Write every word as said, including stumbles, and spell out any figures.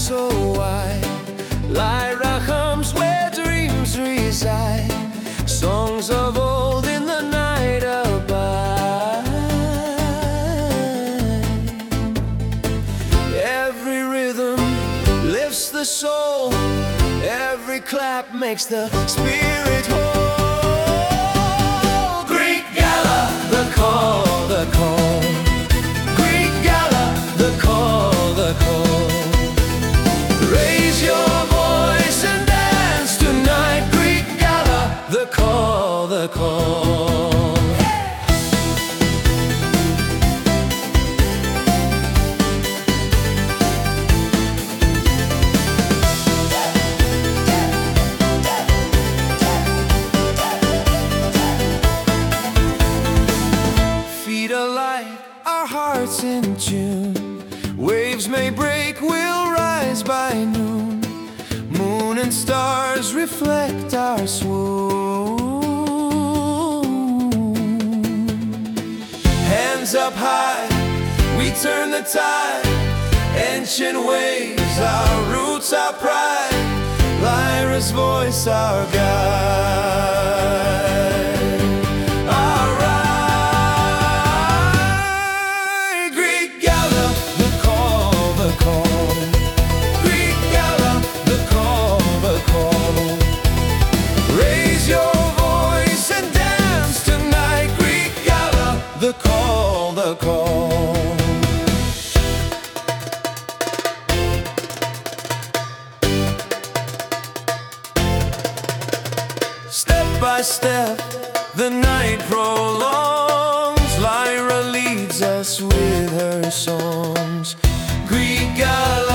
so wide. Lyra hums where dreams reside, songs of old in the night abide. Every rhythm lifts the soul, every clap makes the spirit whole. Greek Gala, the call, the call. Greek Gala, the call, the call. Raise your voice and dance tonight. Greek Gala, the call, the call. Feet alight, our hearts in tune. Waves may break, we'll rise by noon. Moon and stars reflect our swoon. Hands up high, we turn the tide. Ancient ways, our roots, our pride. Lyra's voice, our guide. The call, the call. Step by step, the night prolongs. Lyra leads us with her songs. Greek Gala.